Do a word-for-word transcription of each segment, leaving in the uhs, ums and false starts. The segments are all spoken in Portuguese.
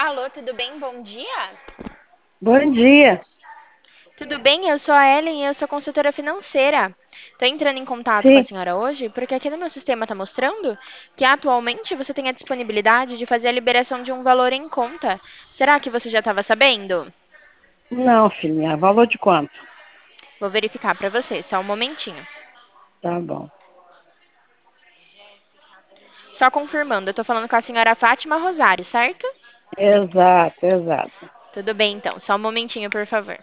Alô, tudo bem? Bom dia. Bom dia. Tudo bem? Eu sou a Ellen e eu sou consultora financeira. Estou entrando em contato com a Sim, senhora hoje porque aqui no meu sistema está mostrando que atualmente você tem a disponibilidade de fazer a liberação de um valor em conta. Será que você já estava sabendo? não, filhinha. Valor de quanto? Vou verificar para você, só um momentinho. Tá bom. Só confirmando, eu estou falando com a senhora Fátima Rosário, certo? Exato, exato. Tudo bem, então. Só um momentinho, por favor.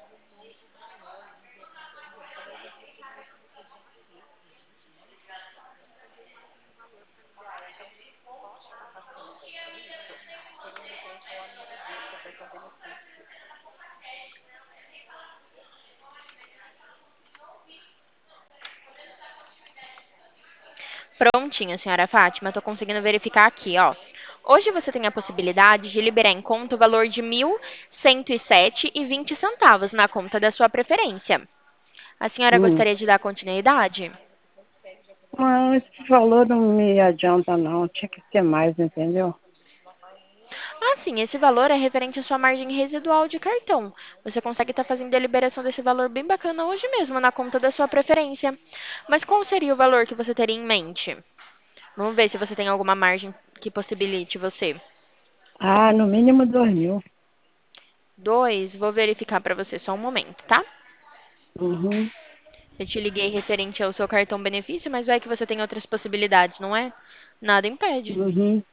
Prontinho, senhora Fátima, estou conseguindo verificar aqui, ó. Hoje você tem a possibilidade de liberar em conta o valor de mil cento e sete e vinte centavos na conta da sua preferência. A senhora Hum. gostaria de dar continuidade? Não, esse valor não me adianta, não. Tinha que ser mais, entendeu? Ah, sim, esse valor é referente à sua margem residual de cartão. Você consegue estar fazendo a liberação desse valor bem bacana hoje mesmo na conta da sua preferência. Mas qual seria o valor que você teria em mente? Vamos ver se você tem alguma margem que possibilite você. Ah, no mínimo dois mil. Dois, vou verificar para você só um momento, tá? Uhum, Eu te liguei referente ao seu cartão benefício, mas vai que você tem outras possibilidades, não é? Nada impede. uhum,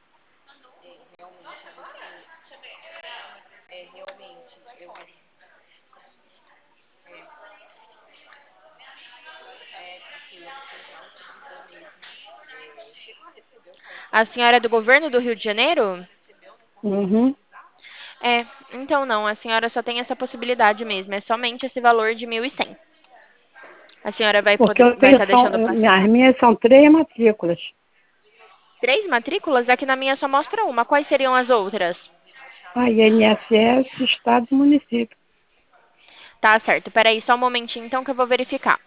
A senhora é do governo do Rio de Janeiro? uhum. É, então não, a senhora só tem essa possibilidade mesmo, é somente esse valor de mil e cem. A senhora vai Porque poder, eu vai tenho, estar são, deixando eu- passar. as minhas são três matrículas. Três matrículas? Aqui na minha só mostra uma. Quais seriam as outras? Ah, I N S S, Estado e Município. Tá certo, peraí só um momentinho então que eu vou verificar.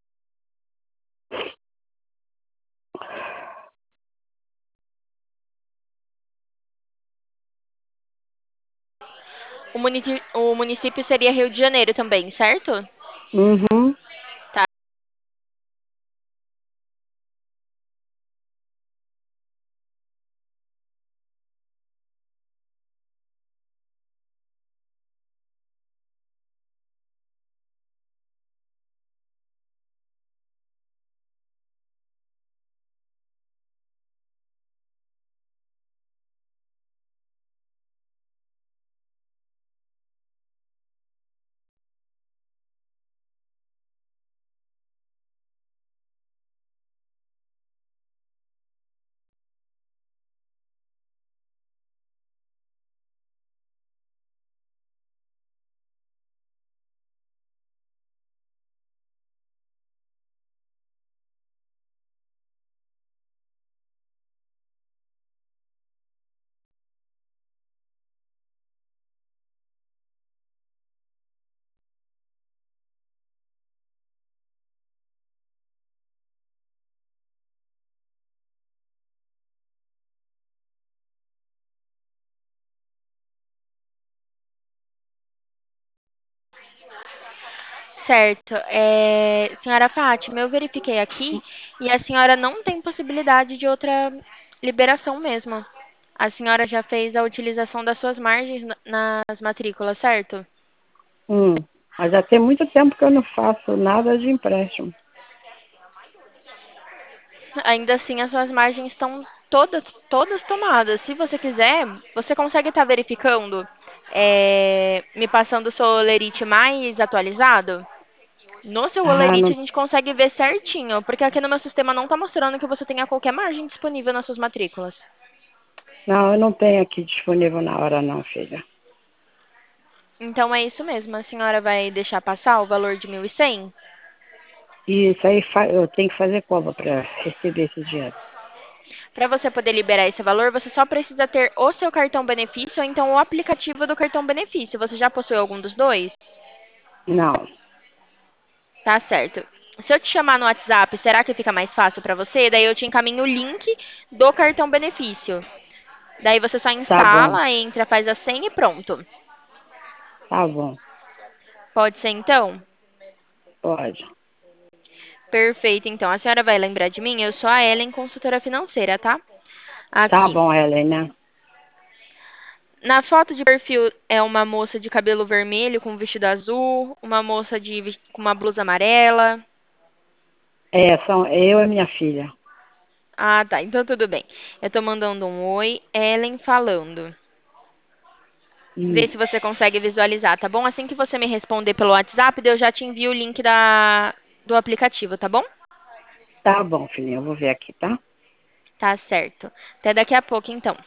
O munici- o município seria Rio de Janeiro também, certo? Uhum. Tá. Certo. É, senhora Fátima, eu verifiquei aqui e a senhora não tem possibilidade de outra liberação mesmo. A senhora já fez a utilização das suas margens na- nas matrículas, certo? Hum. Mas já tem muito tempo que eu não faço nada de empréstimo. Ainda assim, as suas margens estão todas, todas tomadas. Se você quiser, você consegue estar verificando, é, me passando o seu olerite mais atualizado? No seu Ah, olerite não, a gente consegue ver certinho, porque aqui no meu sistema não está mostrando que você tenha qualquer margem disponível nas suas matrículas. não, eu não tenho aqui disponível na hora, não, filha. Então é isso mesmo, a senhora vai deixar passar o valor de mil e cem. E isso aí fa- eu tenho que fazer como para receber esse dinheiro? Para você poder liberar esse valor, você só precisa ter o seu cartão benefício ou então o aplicativo do cartão benefício. Você já possui algum dos dois? Não. Tá certo. Se eu te chamar no WhatsApp, será que fica mais fácil para você? Daí eu te encaminho o link do cartão benefício. Daí você só Tá bom, instala, entra, faz a senha e pronto. tá bom. Pode ser então? Pode. Perfeito, então. A senhora vai lembrar de mim? Eu sou a Ellen, consultora financeira, tá? Tá Aqui. bom, Helena. Na foto de perfil é uma moça de cabelo vermelho com vestido azul, uma moça de ves- com uma blusa amarela. É, são eu e minha filha. Ah, tá. Então tudo bem. Eu tô mandando um oi, Ellen falando. Vê se Isso. você consegue visualizar, tá bom? Assim que você me responder pelo WhatsApp, eu já te envio o link da, do aplicativo, tá bom? Tá bom, filhinha, eu vou ver aqui, tá? Tá certo. Até daqui a pouco, então.